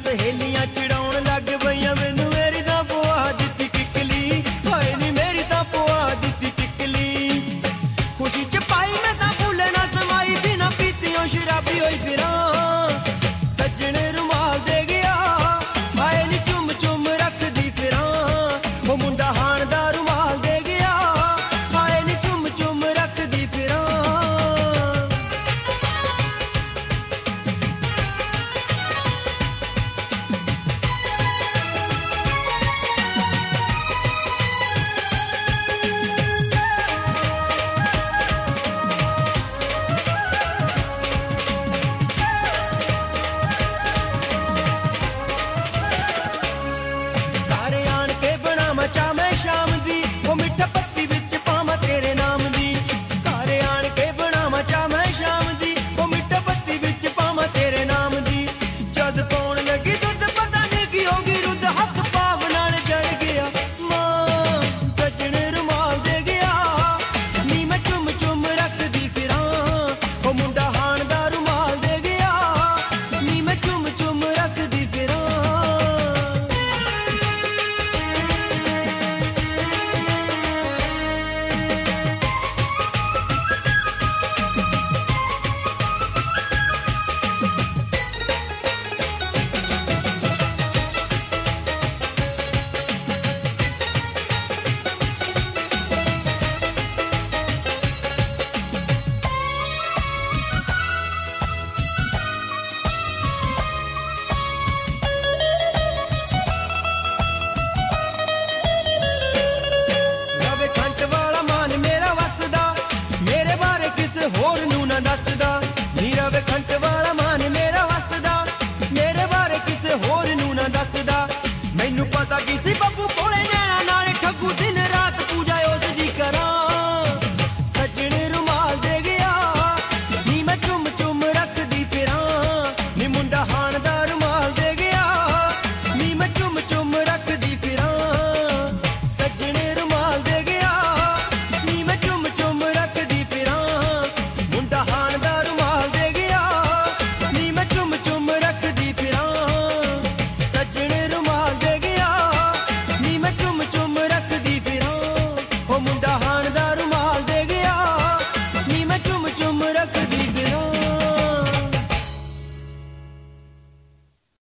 सहेलियां चिड़ाउण लग पईयां मैनू मेरी तां पवा दित्ती किकली, हाय नी मेरी तां पवा दित्ती किकली। खुशी च पाई मैं तां भुल्ले ना समाई, बिना पीतियों शराबी होई फिरां। सज्जण रुमाल दे गया, हाय नी चुम चुम रखदी फिरां। वो मुंडा हाण दा रुमाल दे गया, हाय नी चुम चुम रखदी फिरां। चा मैं शाम दी वो मिठा पत्ती विच पावां तेरे नाम दी। घर आण के बनावां चा मैं शाम दी वो मिठा पत्ती विच पावां तेरे नाम दी। जद पौण लगी दुध पता नहीं की होगी रुद, हथ पाव नाल जड़ गया मां। सजण रुमाल दे गया, नी मैं चुम चुम रखदी फिरां। वो मुंडा हाण दा रुमाल दे गया, नी मैं चुम चुम रखदी फिरां। होर नू ना दसदा नी रवे खंट वाला मान मेरा वसदा, मेरे बारे किसे होर नू ना दसदा। मैनू पता किसी बब्बू कोले नैना नाले ठगू, दिन रात पूजा उसदी करां। सजण रुमाल दे गया, नी मैं चुम चुम रखदी फिरां। नी मुंडा हाण दा रुमाल दे गया, नी मैं चुम चुम रखदी फिरां। सजण रुमाल दे गया, नी मैं चुम चुम रखदी फिरां। हाण दा रुमाल दे गया, नी मैं चुम चुम रखदी फिरां। सजण रुमाल दे गया, नी मैं चुम चुम रखदी फिरां। ओ मुंडा हाण दा